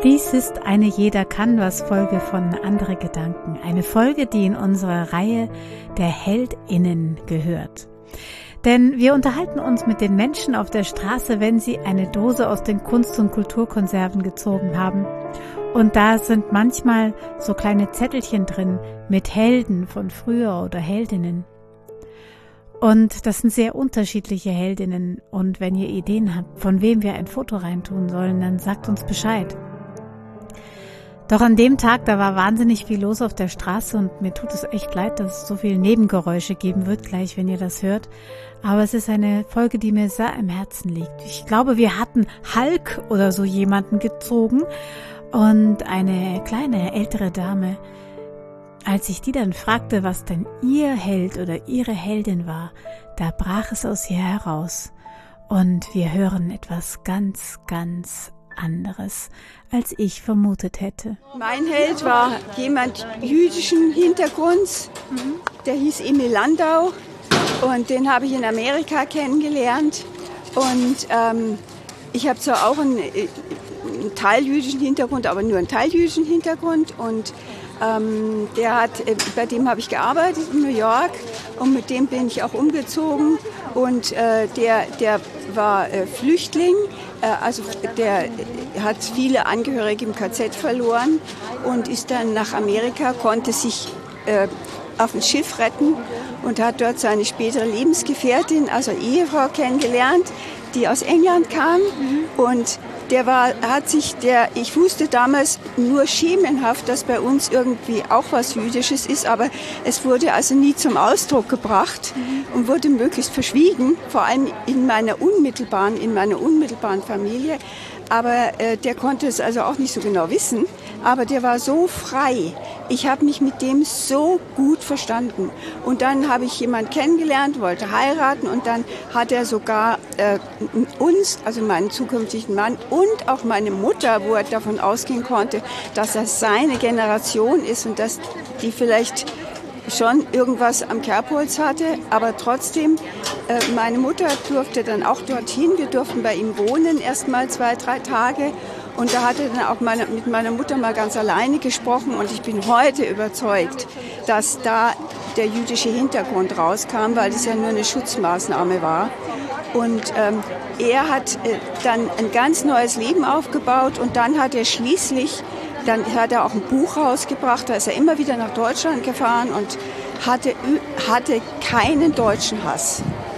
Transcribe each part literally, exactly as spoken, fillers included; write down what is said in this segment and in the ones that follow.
Dies ist eine Jeder kann was Folge von Andere Gedanken. Eine Folge, die in unserer Reihe der HeldInnen gehört. Denn wir unterhalten uns mit den Menschen auf der Straße, wenn sie eine Dose aus den Kunst- und Kulturkonserven gezogen haben. Und da sind manchmal so kleine Zettelchen drin mit Helden von früher oder Heldinnen. Und das sind sehr unterschiedliche Heldinnen. Und wenn ihr Ideen habt, von wem wir ein Foto reintun sollen, dann sagt uns Bescheid. Doch an dem Tag, da war wahnsinnig viel los auf der Straße und mir tut es echt leid, dass es so viele Nebengeräusche geben wird gleich, wenn ihr das hört. Aber es ist eine Folge, die mir sehr am Herzen liegt. Ich glaube, wir hatten Hulk oder so jemanden gezogen und eine kleine ältere Dame. Als ich die dann fragte, was denn ihr Held oder ihre Heldin war, da brach es aus ihr heraus. Und wir hören etwas ganz, ganz anderes, als ich vermutet hätte. Mein Held war jemand jüdischen Hintergrunds, der hieß Emil Landau und den habe ich in Amerika kennengelernt. Und ähm, ich habe zwar auch einen, einen teiljüdischen Hintergrund, aber nur einen teiljüdischen Hintergrund. Und ähm, der hat, bei dem habe ich gearbeitet in New York und mit dem bin ich auch umgezogen. Und äh, der, der war äh, Flüchtling. Also der hat viele Angehörige im K Z verloren und ist dann nach Amerika, konnte sich äh, auf ein Schiff retten und hat dort seine spätere Lebensgefährtin, also Ehefrau, kennengelernt, die aus England kam. Mhm. Und der war, hat sich, der, ich wusste damals nur schemenhaft, dass bei uns irgendwie auch was Jüdisches ist, aber es wurde also nie zum Ausdruck gebracht mhm. und wurde möglichst verschwiegen, vor allem in meiner unmittelbaren, in meiner unmittelbaren Familie. Aber äh, der konnte es also auch nicht so genau wissen, aber der war so frei. Ich habe mich mit dem so gut verstanden. Und dann habe ich jemanden kennengelernt, wollte heiraten und dann hat er sogar äh, uns, also meinen zukünftigen Mann und auch meine Mutter, wo er davon ausgehen konnte, dass er seine Generation ist und dass die vielleicht schon irgendwas am Kerbholz hatte, aber trotzdem, äh, meine Mutter durfte dann auch dorthin, wir durften bei ihm wohnen, erst mal zwei, drei Tage und da hat er dann auch meine, mit meiner Mutter mal ganz alleine gesprochen und ich bin heute überzeugt, dass da der jüdische Hintergrund rauskam, weil das ja nur eine Schutzmaßnahme war. Und ähm, er hat äh, dann ein ganz neues Leben aufgebaut und dann hat er schließlich Dann hat er auch ein Buch rausgebracht, da ist er immer wieder nach Deutschland gefahren und hatte, hatte keinen deutschen Hass.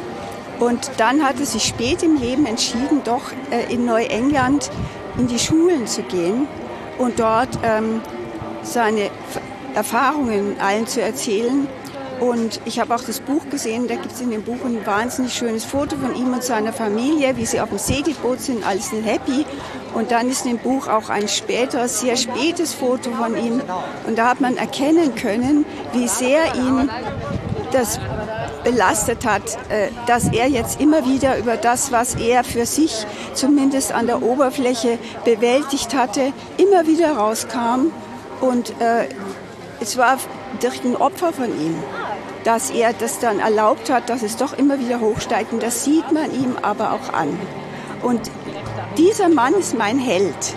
Und dann hat er sich spät im Leben entschieden, doch äh, in Neuengland in die Schulen zu gehen und dort ähm, seine Erfahrungen allen zu erzählen. Und ich habe auch das Buch gesehen, da gibt es in dem Buch ein wahnsinnig schönes Foto von ihm und seiner Familie, wie sie auf dem Segelboot sind, alles sind happy. Und dann ist in dem Buch auch ein späteres, sehr spätes Foto von ihm. Und da hat man erkennen können, wie sehr ihn das belastet hat, dass er jetzt immer wieder über das, was er für sich zumindest an der Oberfläche bewältigt hatte, immer wieder rauskam. Und äh, es war durch ein Opfer von ihm, dass er das dann erlaubt hat, dass es doch immer wieder hochsteigt. Und das sieht man ihm aber auch an. Und dieser Mann ist mein Held.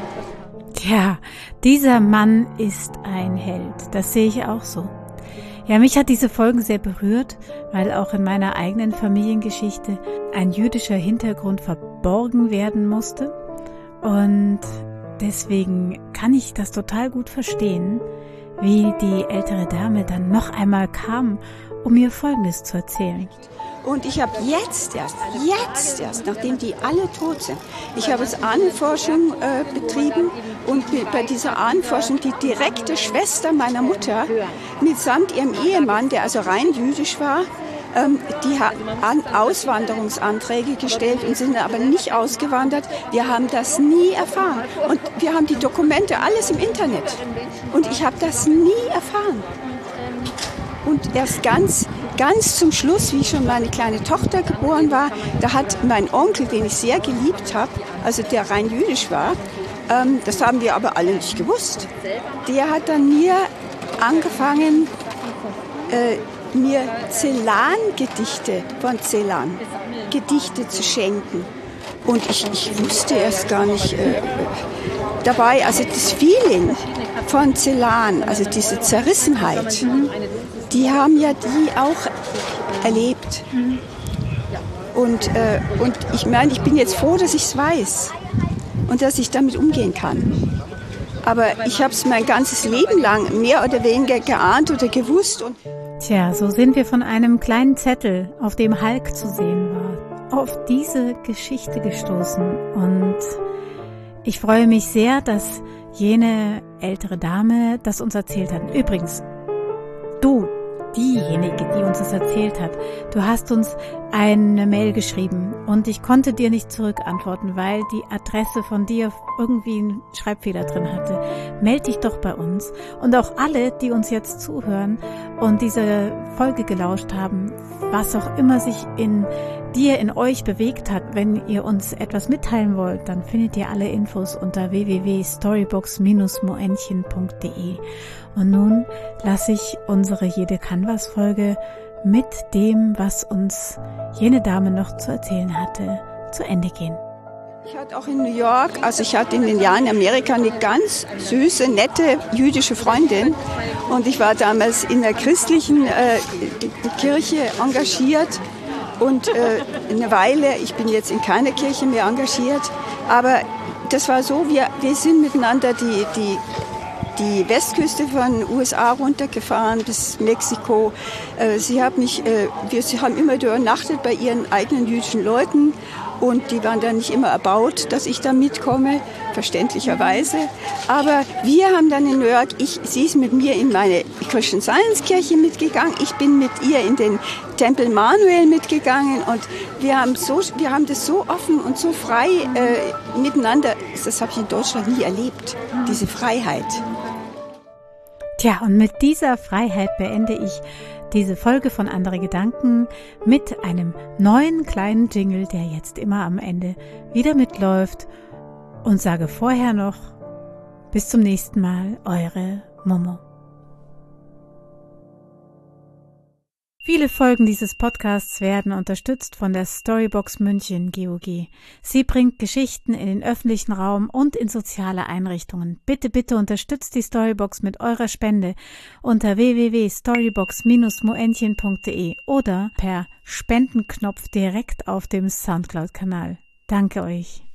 Ja, dieser Mann ist ein Held. Das sehe ich auch so. Ja, mich hat diese Folge sehr berührt, weil auch in meiner eigenen Familiengeschichte ein jüdischer Hintergrund verborgen werden musste. Und deswegen kann ich das total gut verstehen, wie die ältere Dame dann noch einmal kam, um mir Folgendes zu erzählen. Und ich habe jetzt erst, jetzt erst, nachdem die alle tot sind, ich habe jetzt Ahnenforschung äh, betrieben und bei dieser Ahnenforschung die direkte Schwester meiner Mutter mitsamt ihrem Ehemann, der also rein jüdisch war, ähm, die haben Auswanderungsanträge gestellt und sind aber nicht ausgewandert. Wir haben das nie erfahren. Und wir haben die Dokumente, alles im Internet. Und ich habe das nie erfahren. Und erst ganz, ganz zum Schluss, wie schon meine kleine Tochter geboren war, da hat mein Onkel, den ich sehr geliebt habe, also der rein jüdisch war, ähm, das haben wir aber alle nicht gewusst, der hat dann mir angefangen, äh, mir Celan-Gedichte von Celan, Gedichte zu schenken. Und ich, ich wusste erst gar nicht äh, dabei, also das Feeling von Celan, also diese Zerrissenheit, mhm. die haben ja die auch erlebt. Mhm. Und, äh, und ich meine, ich bin jetzt froh, dass ich es weiß und dass ich damit umgehen kann. Aber ich habe es mein ganzes Leben lang mehr oder weniger geahnt oder gewusst. Und Tja, so sind wir von einem kleinen Zettel, auf dem Hulk zu sehen war, auf diese Geschichte gestoßen. Und ich freue mich sehr, dass jene ältere Dame das uns erzählt hat. Übrigens, du, diejenige, die uns das erzählt hat, du hast uns eine Mail geschrieben und ich konnte dir nicht zurückantworten, weil die Adresse von dir irgendwie einen Schreibfehler drin hatte. Meld dich doch bei uns. Und auch alle, die uns jetzt zuhören und diese Folge gelauscht haben, was auch immer sich in dir, in euch bewegt hat, wenn ihr uns etwas mitteilen wollt, dann findet ihr alle Infos unter w w w punkt storybox Bindestrich moenchen punkt d e. Und nun lasse ich unsere Jede kann was Folge mit dem, was uns jene Dame noch zu erzählen hatte, zu Ende gehen. Ich hatte auch in New York, also ich hatte in den Jahren in Amerika eine ganz süße, nette jüdische Freundin und ich war damals in der christlichen äh, Kirche engagiert und äh, eine Weile, ich bin jetzt in keiner Kirche mehr engagiert, aber das war so, wir, wir sind miteinander die, die die Westküste von den U S A runtergefahren bis Mexiko. Sie haben mich, wir sie haben immer übernachtet bei ihren eigenen jüdischen Leuten und die waren dann nicht immer erbaut, dass ich da mitkomme, verständlicherweise. Aber wir haben dann in New York, ich, sie ist mit mir in meine Christian Science Kirche mitgegangen, ich bin mit ihr in den Tempel Manuel mitgegangen und wir haben, so, wir haben das so offen und so frei äh, miteinander, das habe ich in Deutschland nie erlebt, diese Freiheit. Tja, und mit dieser Freiheit beende ich diese Folge von Andere Gedanken mit einem neuen kleinen Jingle, der jetzt immer am Ende wieder mitläuft und sage vorher noch, bis zum nächsten Mal, eure Momo. Viele Folgen dieses Podcasts werden unterstützt von der Storybox München G O G. Sie bringt Geschichten in den öffentlichen Raum und in soziale Einrichtungen. Bitte, bitte unterstützt die Storybox mit eurer Spende unter w w w punkt storybox Bindestrich moenchen punkt d e oder per Spendenknopf direkt auf dem Soundcloud-Kanal. Danke euch.